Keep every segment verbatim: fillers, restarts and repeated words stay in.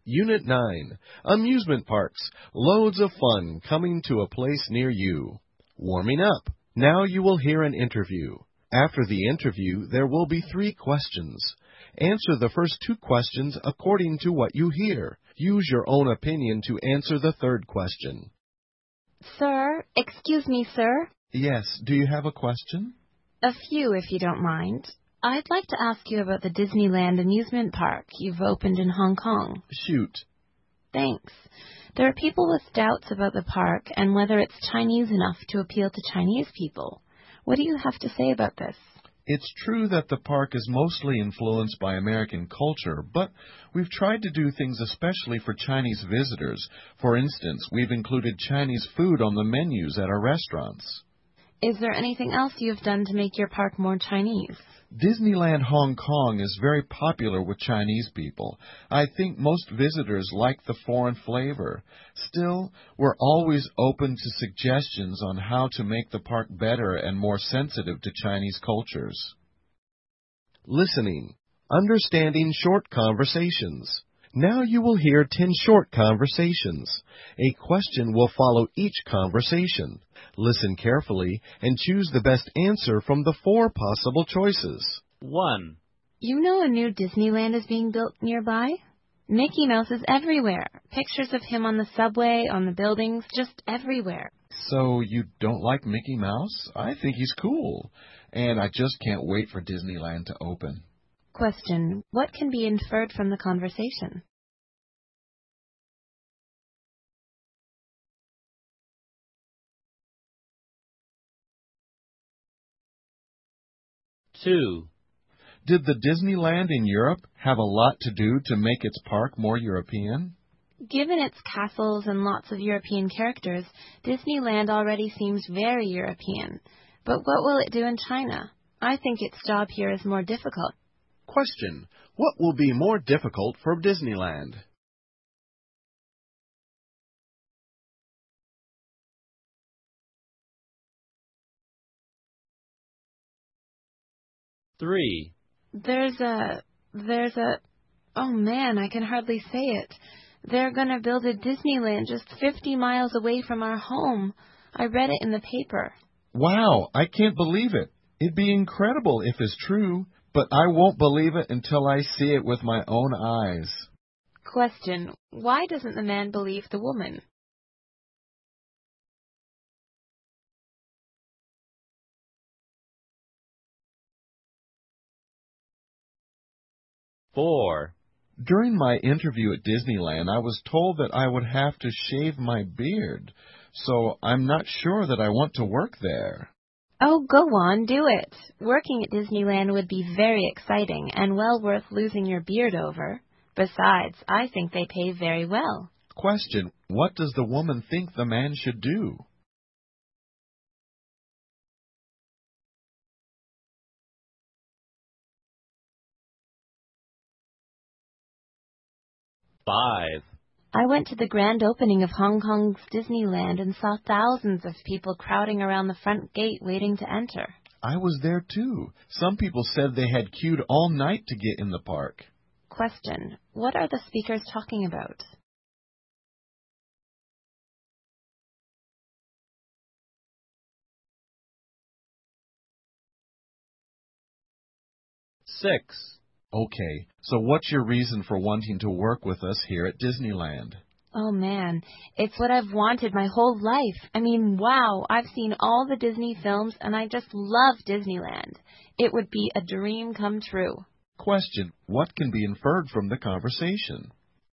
Unit nine, Amusement Parks. Loads of fun coming to a place near you. Warming up. Now you will hear an interview. After the interview, there will be three questions. Answer the first two questions according to what you hear. Use your own opinion to answer the third question. Sir, excuse me, sir. Yes, do you have a question? A few, if you don't mind. I'd like to ask you about the Disneyland amusement park you've opened in Hong Kong. Shoot. Thanks. There are people with doubts about the park and whether it's Chinese enough to appeal to Chinese people. What do you have to say about this? It's true that the park is mostly influenced by American culture, but we've tried to do things especially for Chinese visitors. For instance, we've included Chinese food on the menus at our restaurants. Is there anything else you've done to make your park more Chinese? Disneyland Hong Kong is very popular with Chinese people. I think most visitors like the foreign flavor. Still, we're always open to suggestions on how to make the park better and more sensitive to Chinese cultures. Listening. Understanding short conversations. Now you will hear ten short conversations. A question will follow each conversation. Listen carefully and choose the best answer from the four possible choices. one. You know a new Disneyland is being built nearby? Mickey Mouse is everywhere. Pictures of him on the subway, on the buildings, just everywhere. So you don't like Mickey Mouse? I think he's cool. And I just can't wait for Disneyland to open. Question. What can be inferred from the conversation? two. Did the Disneyland in Europe have a lot to do to make its park more European? Given its castles and lots of European characters, Disneyland already seems very European. But what will it do in China? I think its job here is more difficult. Question. What will be more difficult for Disneyland? three. There's a... There's a... Oh man, I can hardly say it. They're going to build a Disneyland just fifty miles away from our home. I read it in the paper. Wow, I can't believe it. It'd be incredible if it's true, but I won't believe it until I see it with my own eyes. Question. Why doesn't the man believe the woman? four. During my interview at Disneyland, I was told that I would have to shave my beard, so I'm not sure that I want to work there. Oh, go on, do it. Working at Disneyland would be very exciting and well worth losing your beard over. Besides, I think they pay very well. Question. What does the woman think the man should do? five. I went to the grand opening of Hong Kong's Disneyland and saw thousands of people crowding around the front gate waiting to enter. I was there too. Some people said they had queued all night to get in the park. Question. What are the speakers talking about? six. Okay, so what's your reason for wanting to work with us here at Disneyland? Oh man, it's what I've wanted my whole life. I mean, wow, I've seen all the Disney films and I just love Disneyland. It would be a dream come true. Question. What can be inferred from the conversation?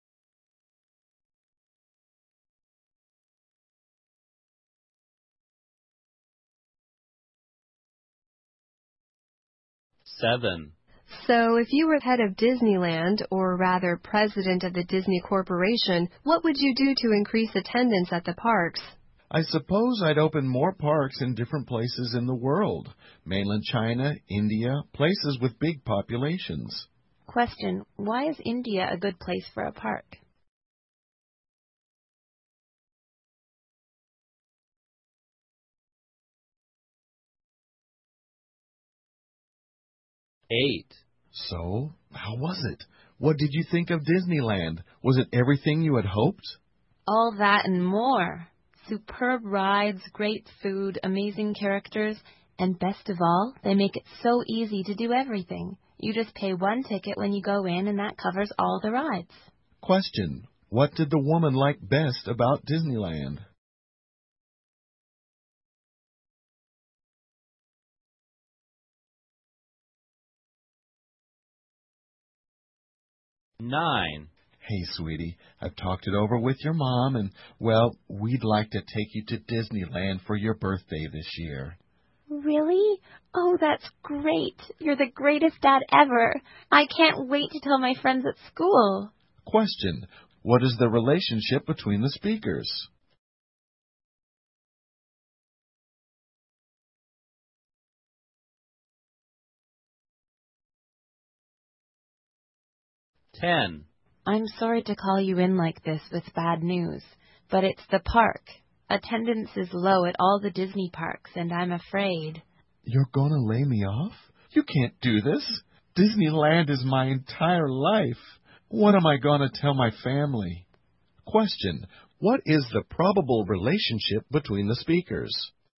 seven. So, if you were head of Disneyland, or rather president of the Disney Corporation, what would you do to increase attendance at the parks? I suppose I'd open more parks in different places in the world. Mainland China, India, places with big populations. Question. Why is India a good place for a park? eight. So, how was it? What did you think of Disneyland? Was it everything you had hoped? All that and more. Superb rides, great food, amazing characters, and best of all, they make it so easy to do everything. You just pay one ticket when you go in, and that covers all the rides. Question. What did the woman like best about Disneyland? Nine. Hey, sweetie, I've talked it over with your mom, and, well, we'd like to take you to Disneyland for your birthday this year. Really? Oh, that's great. You're the greatest dad ever. I can't wait to tell my friends at school. Question. What is the relationship between the speakers? Ten. I'm sorry to call you in like this with bad news, but it's the park. Attendance is low at all the Disney parks, and I'm afraid. You're going to lay me off? You can't do this. Disneyland is my entire life. What am I going to tell my family? Question. What is the probable relationship between the speakers?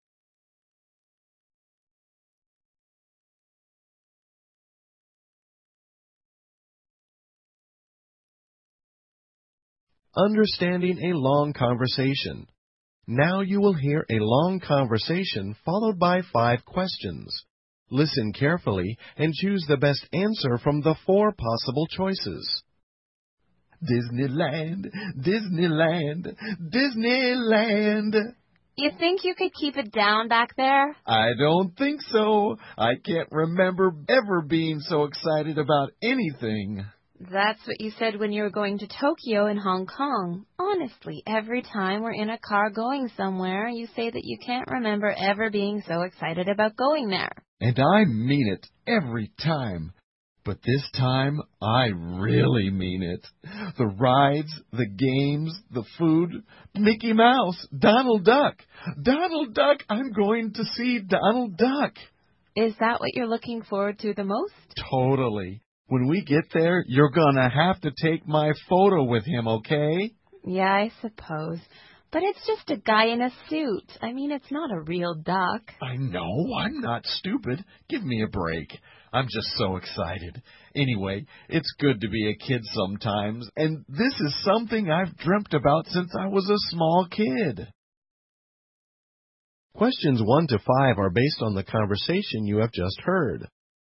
Understanding a long conversation. Now you will hear a long conversation followed by five questions. Listen carefully and choose the best answer from the four possible choices. Disneyland, Disneyland, Disneyland. You think you could keep it down back there? I don't think so. I can't remember ever being so excited about anything. That's what you said when you were going to Tokyo and Hong Kong. Honestly, every time we're in a car going somewhere, you say that you can't remember ever being so excited about going there. And I mean it every time. But this time, I really mean it. The rides, the games, the food, Mickey Mouse, Donald Duck. Donald Duck, I'm going to see Donald Duck. Is that what you're looking forward to the most? Totally. When we get there, you're gonna have to take my photo with him, okay? Yeah, I suppose. But it's just a guy in a suit. I mean, it's not a real duck. I know. I'm not stupid. Give me a break. I'm just so excited. Anyway, it's good to be a kid sometimes, and this is something I've dreamt about since I was a small kid. Questions one to five are based on the conversation you have just heard.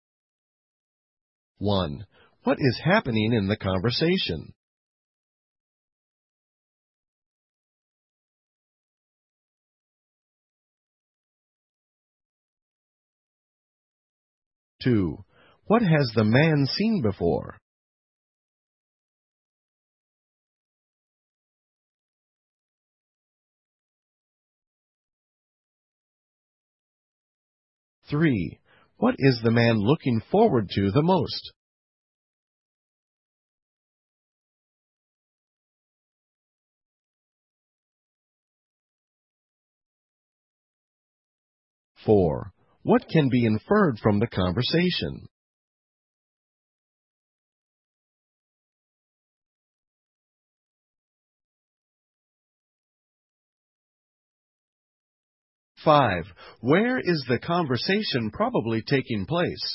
one. What is happening in the conversation? two. What has the man seen before? three. What is the man looking forward to the most? four. What can be inferred from the conversation? five. Where is the conversation probably taking place?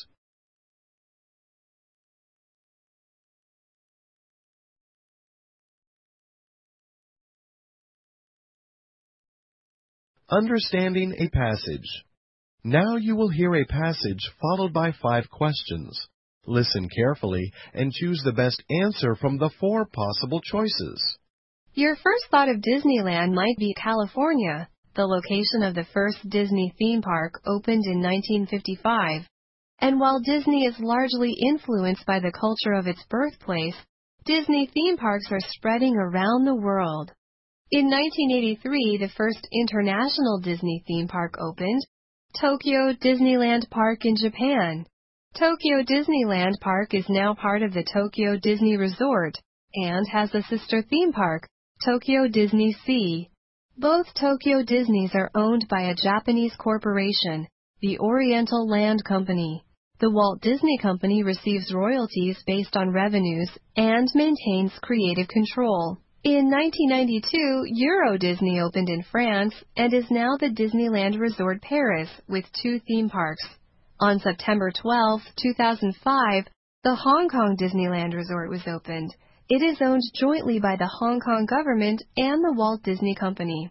Understanding a passage. Now you will hear a passage followed by five questions. Listen carefully and choose the best answer from the four possible choices. Your first thought of Disneyland might be California. The location of the first Disney theme park opened in nineteen fifty-five. And while Disney is largely influenced by the culture of its birthplace, Disney theme parks are spreading around the world. In nineteen eighty-three, the first international Disney theme park opened, Tokyo Disneyland Park in Japan. Tokyo Disneyland Park is now part of the Tokyo Disney Resort and has a sister theme park, Tokyo Disney Sea. Both Tokyo Disneys are owned by a Japanese corporation, the Oriental Land Company. The Walt Disney Company receives royalties based on revenues and maintains creative control. In nineteen ninety-two, Euro Disney opened in France and is now the Disneyland Resort Paris with two theme parks. On September twelfth, two thousand five, the Hong Kong Disneyland Resort was opened. It is owned jointly by the Hong Kong government and the Walt Disney Company.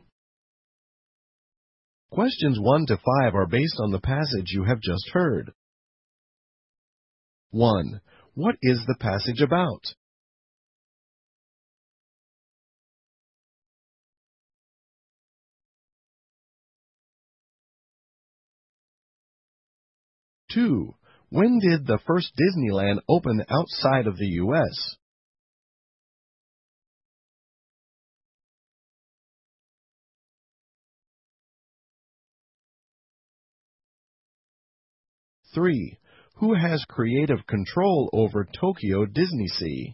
Questions one to five are based on the passage you have just heard. one. What is the passage about? two. When did the first Disneyland open outside of the U S? three. Who has creative control over Tokyo DisneySea?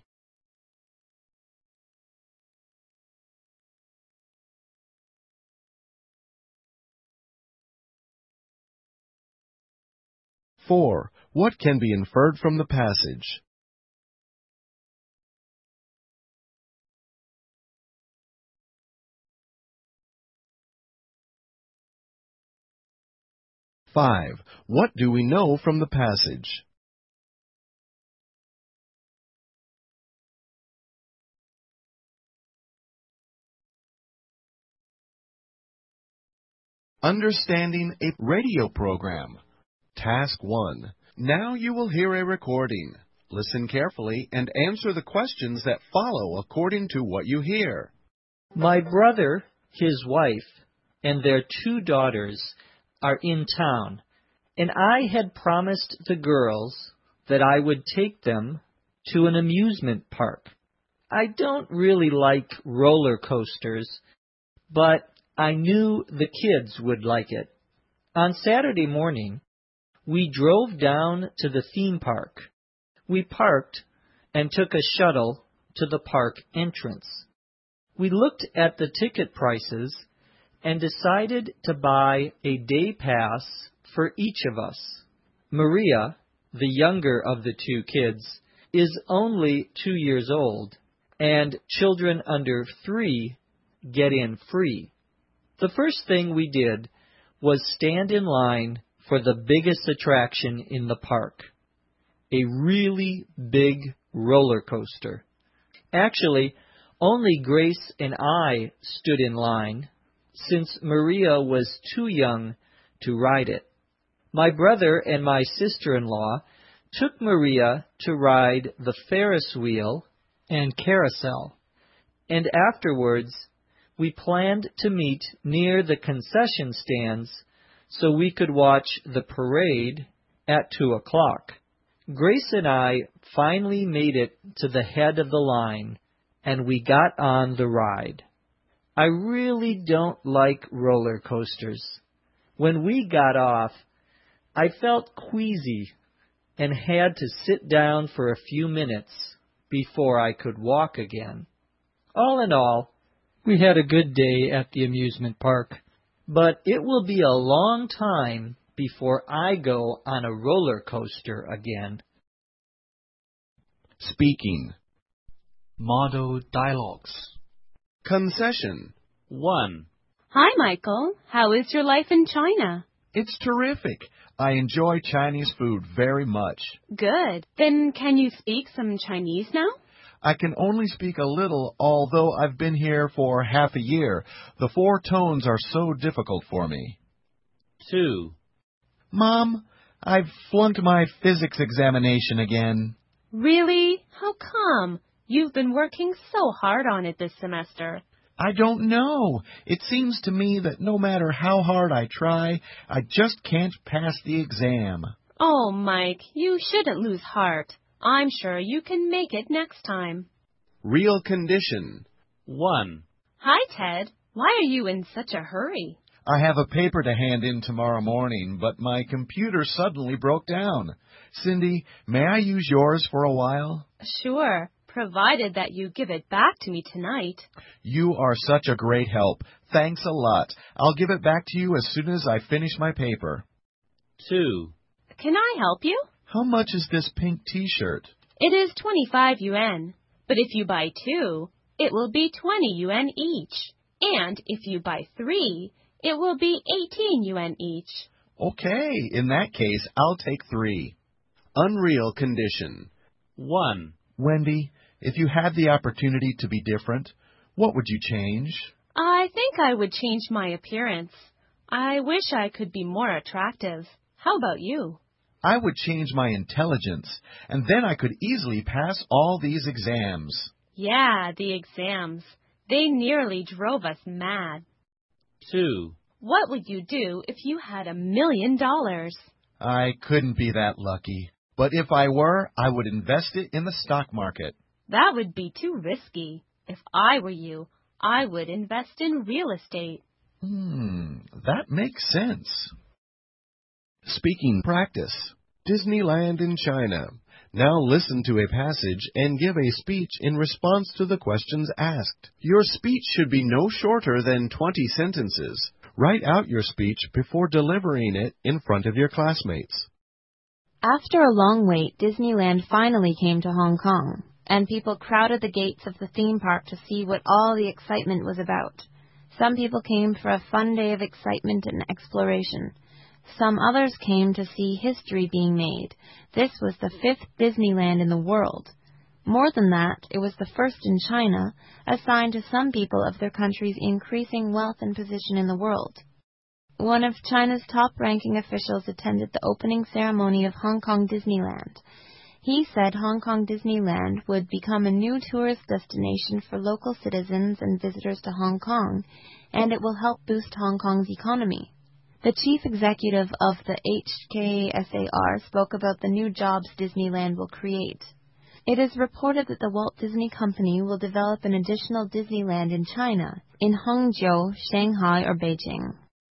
four. What can be inferred from the passage? five. What do we know from the passage? Understanding a radio program. Task one. Now you will hear a recording. Listen carefully and answer the questions that follow according to what you hear. My brother, his wife, and their two daughters are in town, and I had promised the girls that I would take them to an amusement park. I don't really like roller coasters, but I knew the kids would like it. On Saturday morning, we drove down to the theme park. We parked and took a shuttle to the park entrance. We looked at the ticket prices and decided to buy a day pass for each of us. Maria, the younger of the two kids, is only two years old, and children under three get in free. The first thing we did was stand in line for the biggest attraction in the park, a really big roller coaster. Actually, only Grace and I stood in line, since Maria was too young to ride it. My brother and my sister-in-law took Maria to ride the Ferris wheel and carousel, and afterwards we planned to meet near the concession stands so we could watch the parade at two o'clock. Grace and I finally made it to the head of the line, and we got on the ride. I really don't like roller coasters. When we got off, I felt queasy and had to sit down for a few minutes before I could walk again. All in all, we had a good day at the amusement park, but it will be a long time before I go on a roller coaster again. Speaking. Model dialogues. Concession. one. Hi, Michael. How is your life in China? It's terrific. I enjoy Chinese food very much. Good. Then can you speak some Chinese now? I can only speak a little, although I've been here for half a year. The four tones are so difficult for me. two. Mom, I've flunked my physics examination again. Really? How come? You've been working so hard on it this semester. I don't know. It seems to me that no matter how hard I try, I just can't pass the exam. Oh, Mike, you shouldn't lose heart. I'm sure you can make it next time. Real condition. one. Hi, Ted. Why are you in such a hurry? I have a paper to hand in tomorrow morning, but my computer suddenly broke down. Cindy, may I use yours for a while? Sure, provided that you give it back to me tonight. You are such a great help. Thanks a lot. I'll give it back to you as soon as I finish my paper. two. Can I help you? How much is this pink T-shirt? It is twenty-five yuan. But if you buy two, it will be twenty yuan each. And if you buy three, it will be eighteen yuan each. Okay, in that case, I'll take three. Unreal condition. one. Wendy, if you had the opportunity to be different, what would you change? I think I would change my appearance. I wish I could be more attractive. How about you? I would change my intelligence, and then I could easily pass all these exams. Yeah, the exams. They nearly drove us mad. two. What would you do if you had a million dollars? I couldn't be that lucky. But if I were, I would invest it in the stock market. That would be too risky. If I were you, I would invest in real estate. Hmm, that makes sense. Speaking practice. Disneyland in China. Now listen to a passage and give a speech in response to the questions asked. Your speech should be no shorter than twenty sentences. Write out your speech before delivering it in front of your classmates. After a long wait, Disneyland finally came to Hong Kong, and people crowded the gates of the theme park to see what all the excitement was about. Some people came for a fun day of excitement and exploration. Some others came to see history being made. This was the fifth Disneyland in the world. More than that, it was the first in China, assigned to some people of their country's increasing wealth and position in the world. One of China's top-ranking officials attended the opening ceremony of Hong Kong Disneyland. He said Hong Kong Disneyland would become a new tourist destination for local citizens and visitors to Hong Kong, and it will help boost Hong Kong's economy. The chief executive of the H K S A R spoke about the new jobs Disneyland will create. It is reported that the Walt Disney Company will develop an additional Disneyland in China, in Hangzhou, Shanghai, or Beijing.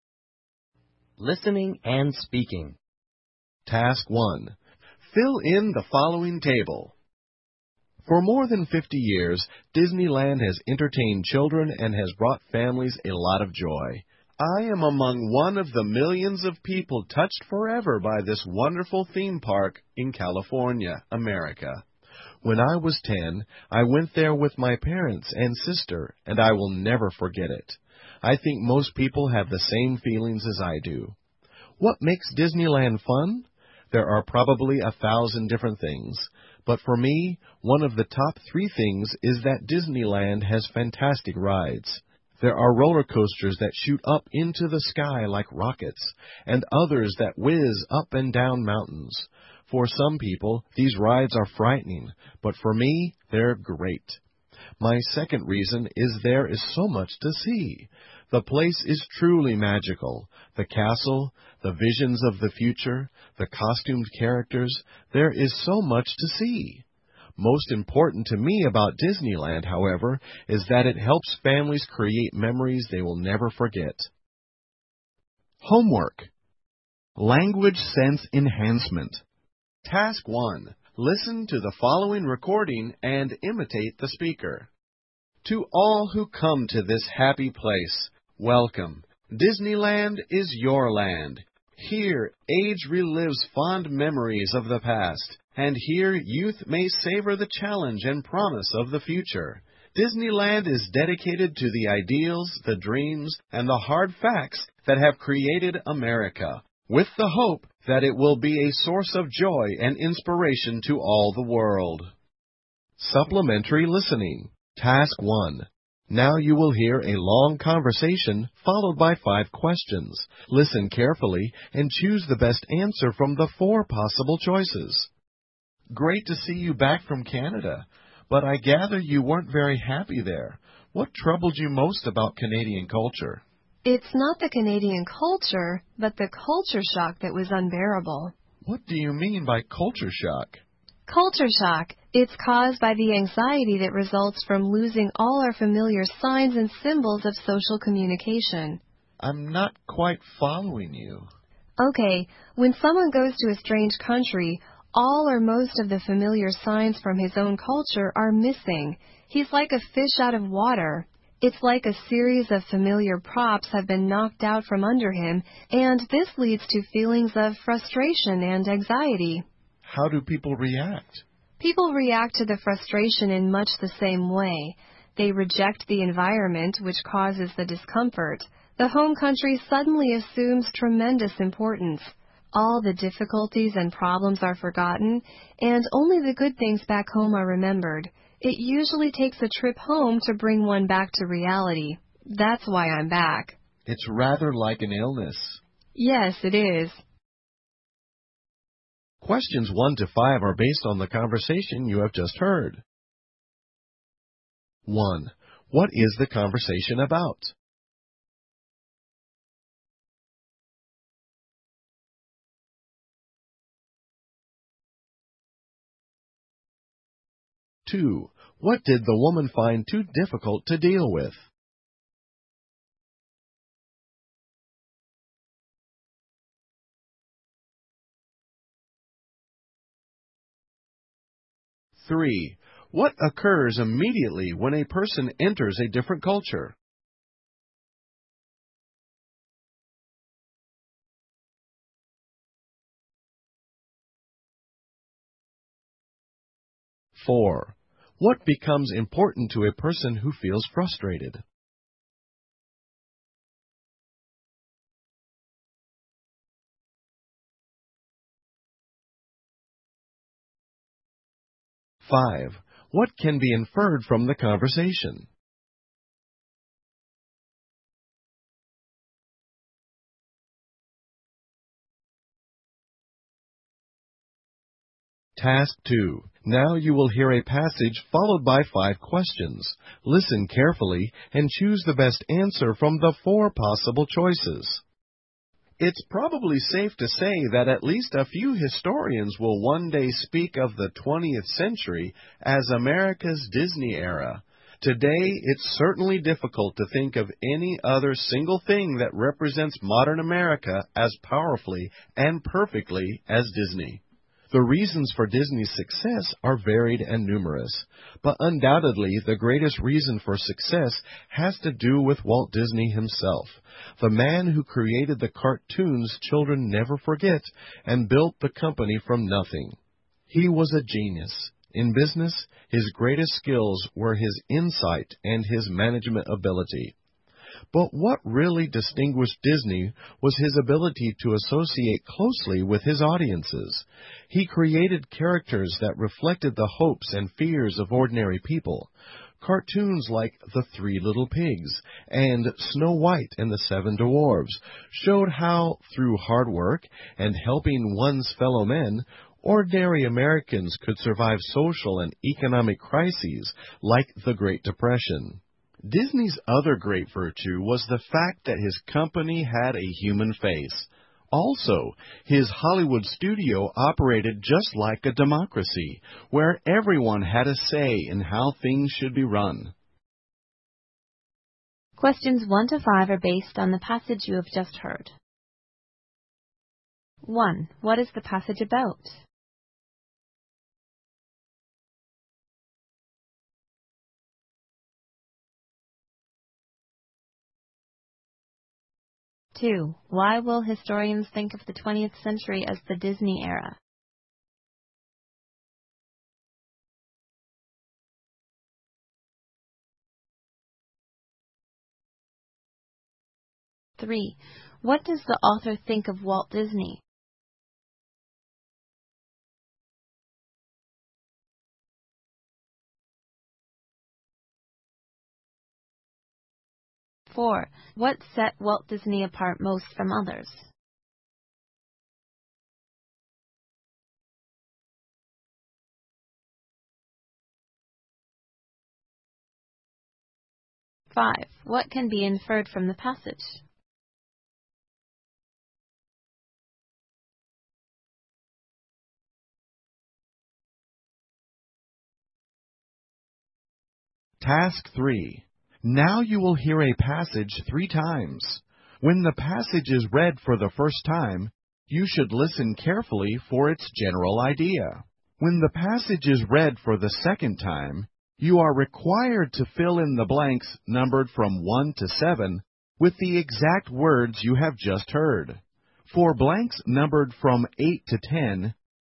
Listening and speaking. Task one. Fill in the following table. For more than fifty years, Disneyland has entertained children and has brought families a lot of joy. I am among one of the millions of people touched forever by this wonderful theme park in California, America. When I was ten, I went there with my parents and sister, and I will never forget it. I think most people have the same feelings as I do. What makes Disneyland fun? There are probably a thousand different things, but for me, one of the top three things is that Disneyland has fantastic rides. There are roller coasters that shoot up into the sky like rockets, and others that whiz up and down mountains. For some people, these rides are frightening, but for me, they're great. My second reason is there is so much to see. The place is truly magical. The castle, the visions of the future, the costumed characters, there is so much to see. Most important to me about Disneyland, however, is that it helps families create memories they will never forget. Homework. Language sense enhancement. Task one. Listen to the following recording and imitate the speaker. To all who come to this happy place, welcome. Disneyland is your land. Here, age relives fond memories of the past, and here youth may savor the challenge and promise of the future. Disneyland is dedicated to the ideals, the dreams, and the hard facts that have created America, with the hope that it will be a source of joy and inspiration to all the world. Supplementary listening. Task one. Now you will hear a long conversation followed by five questions. Listen carefully and choose the best answer from the four possible choices. Great to see you back from Canada, but I gather you weren't very happy there. What troubled you most about Canadian culture? It's not the Canadian culture, but the culture shock that was unbearable. What do you mean by culture shock? Culture shock. It's caused by the anxiety that results from losing all our familiar signs and symbols of social communication. I'm not quite following you. Okay, when someone goes to a strange country, all or most of the familiar signs from his own culture are missing. He's like a fish out of water. It's like a series of familiar props have been knocked out from under him, and this leads to feelings of frustration and anxiety. How do people react? People react to the frustration in much the same way. They reject the environment which causes the discomfort. The home country suddenly assumes tremendous importance. All the difficulties and problems are forgotten, and only the good things back home are remembered. It usually takes a trip home to bring one back to reality. That's why I'm back. It's rather like an illness. Yes, it is. Questions one to five are based on the conversation you have just heard. one. What is the conversation about? two. What did the woman find too difficult to deal with? three. What occurs immediately when a person enters a different culture? four. What becomes important to a person who feels frustrated? five. What can be inferred from the conversation? Task two. Now you will hear a passage followed by five questions. Listen carefully and choose the best answer from the four possible choices. It's probably safe to say that at least a few historians will one day speak of the twentieth century as America's Disney era. Today, it's certainly difficult to think of any other single thing that represents modern America as powerfully and perfectly as Disney. The reasons for Disney's success are varied and numerous, but undoubtedly the greatest reason for success has to do with Walt Disney himself, the man who created the cartoons children never forget and built the company from nothing. He was a genius. In business, his greatest skills were his insight and his management ability. But what really distinguished Disney was his ability to associate closely with his audiences. He created characters that reflected the hopes and fears of ordinary people. Cartoons like The Three Little Pigs and Snow White and the Seven Dwarfs showed how, through hard work and helping one's fellow men, ordinary Americans could survive social and economic crises like the Great Depression. Disney's other great virtue was the fact that his company had a human face. Also, his Hollywood studio operated just like a democracy, where everyone had a say in how things should be run. Questions one to five are based on the passage you have just heard. one. What is the passage about? two. Why will historians think of the twentieth century as the Disney era? three. What does the author think of Walt Disney? four. What set Walt Disney apart most from others? five. What can be inferred from the passage? Task three. Now you will hear a passage three times. When the passage is read for the first time, you should listen carefully for its general idea. When the passage is read for the second time, you are required to fill in the blanks numbered from one to seven with the exact words you have just heard. For blanks numbered from eight to ten,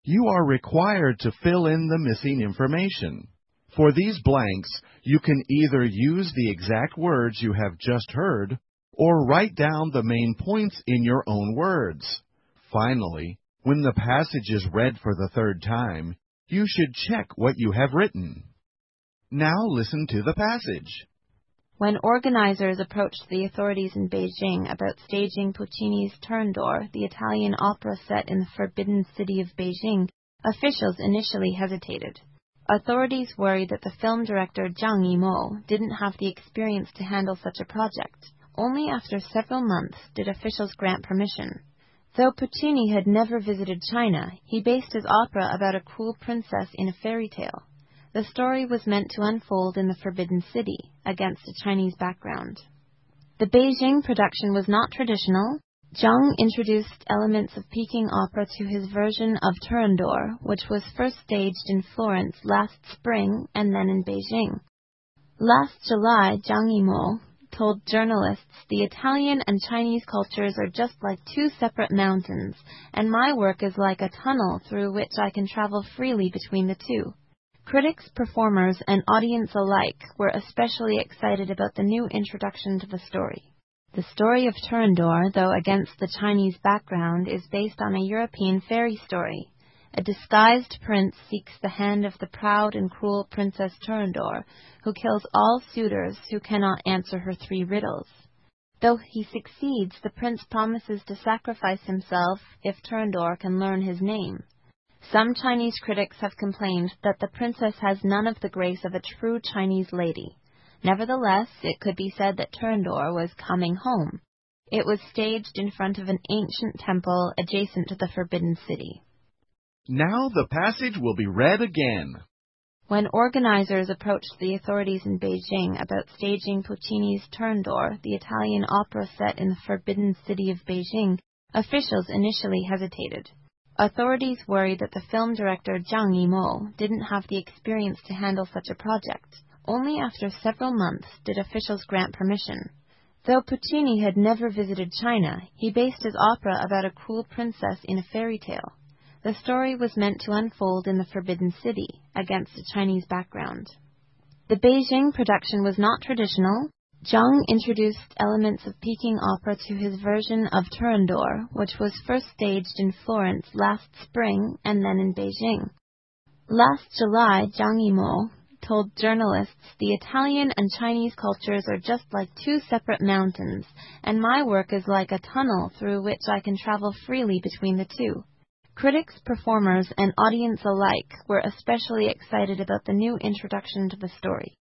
You are required to fill in the missing information. For these blanks, you can either use the exact words you have just heard or write down the main points in your own words. Finally, when the passage is read for the third time, you should check what you have written. Now listen to the passage. When organizers approached the authorities in Beijing about staging Puccini's Turandot, the Italian opera set in the forbidden city of Beijing, officials initially hesitated. Authorities worried that the film director Zhang Yimou didn't have the experience to handle such a project. Only after several months did officials grant permission. Though Puccini had never visited China, he based his opera about a cruel princess in a fairy tale. The story was meant to unfold in the Forbidden City, against a Chinese background. The Beijing production was not traditional. Zhang introduced elements of Peking opera to his version of Turandot, which was first staged in Florence last spring and then in Beijing. Last July, Zhang Yimou told journalists, "The Italian and Chinese cultures are just like two separate mountains, and my work is like a tunnel through which I can travel freely between the two." Critics, performers, and audience alike were especially excited about the new introduction to the story. The story of Turandot, though against the Chinese background, is based on a European fairy story. A disguised prince seeks the hand of the proud and cruel Princess Turandot, who kills all suitors who cannot answer her three riddles. Though he succeeds, the prince promises to sacrifice himself if Turandot can learn his name. Some Chinese critics have complained that the princess has none of the grace of a true Chinese lady. Nevertheless, it could be said that Turandot was coming home. It was staged in front of an ancient temple adjacent to the Forbidden City. Now the passage will be read again. When organizers approached the authorities in Beijing about staging Puccini's Turandot, the Italian opera set in the Forbidden City of Beijing, officials initially hesitated. Authorities worried that the film director Zhang Yimou didn't have the experience to handle such a project. Only after several months did officials grant permission. Though Puccini had never visited China, he based his opera about a cruel princess in a fairy tale. The story was meant to unfold in the Forbidden City, against a Chinese background. The Beijing production was not traditional. Zhang introduced elements of Peking opera to his version of Turandot, which was first staged in Florence last spring and then in Beijing. Last July, Zhang Yimou told journalists, "The Italian and Chinese cultures are just like two separate mountains, and my work is like a tunnel through which I can travel freely between the two." Critics, performers, and audience alike were especially excited about the new introduction to the story.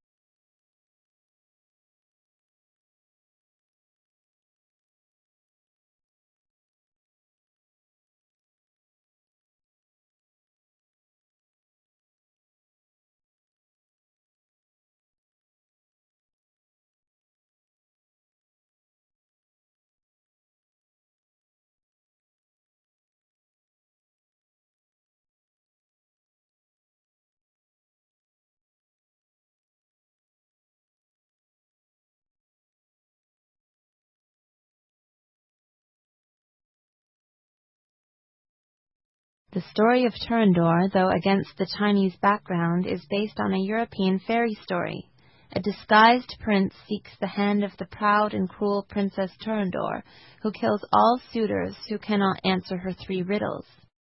The story of Turandot, though against the Chinese background, is based on a European fairy story. A disguised prince seeks the hand of the proud and cruel Princess Turandot, who kills all suitors who cannot answer her three riddles.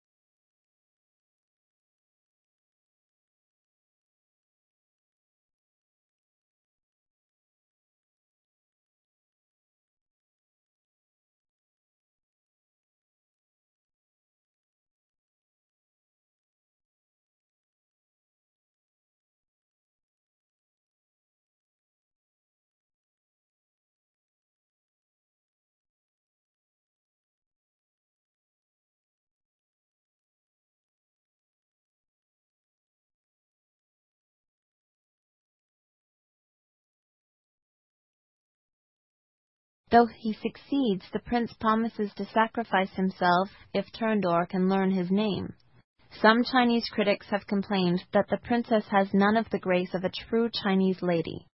Though he succeeds, the prince promises to sacrifice himself if Turandot can learn his name. Some Chinese critics have complained that the princess has none of the grace of a true Chinese lady.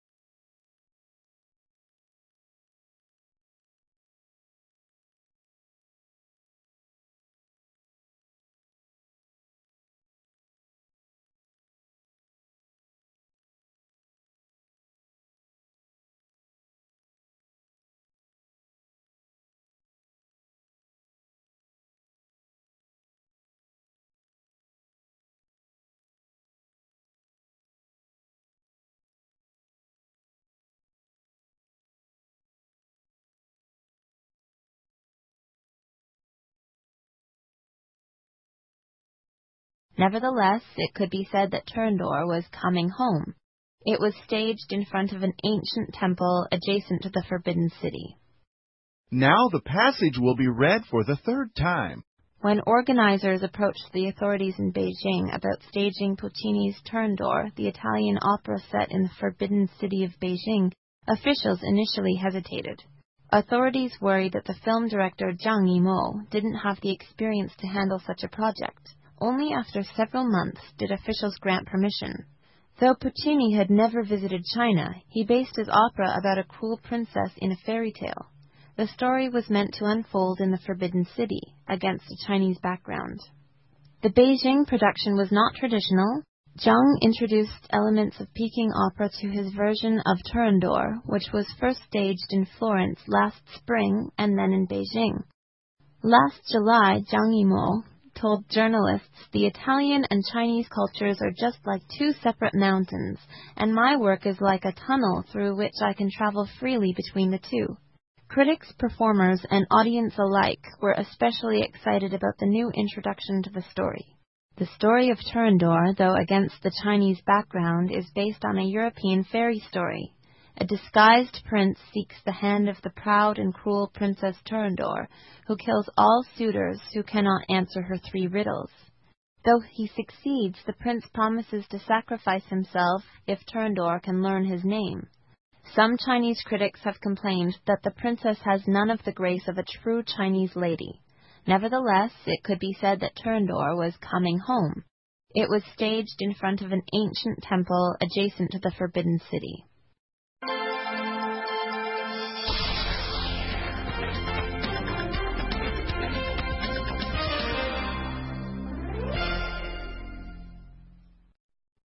Nevertheless, it could be said that Turandot was coming home. It was staged in front of an ancient temple adjacent to the Forbidden City. Now the passage will be read for the third time. When organizers approached the authorities in Beijing about staging Puccini's Turandot, the Italian opera set in the Forbidden City of Beijing, officials initially hesitated. Authorities worried that the film director Zhang Yimou didn't have the experience to handle such a project. Only after several months did officials grant permission. Though Puccini had never visited China, he based his opera about a cruel princess in a fairy tale. The story was meant to unfold in the Forbidden City, against a Chinese background. The Beijing production was not traditional. Zhang introduced elements of Peking opera to his version of Turandot, which was first staged in Florence last spring and then in Beijing. Last July, Zhang Yimou told journalists, "The Italian and Chinese cultures are just like two separate mountains, and my work is like a tunnel through which I can travel freely between the two." Critics, performers, and audience alike were especially excited about the new introduction to the story. The story of Turandot, though against the Chinese background, is based on a European fairy story. A disguised prince seeks the hand of the proud and cruel Princess Turandot, who kills all suitors who cannot answer her three riddles. Though he succeeds, the prince promises to sacrifice himself if Turandot can learn his name. Some Chinese critics have complained that the princess has none of the grace of a true Chinese lady. Nevertheless, it could be said that Turandot was coming home. It was staged in front of an ancient temple adjacent to the Forbidden City.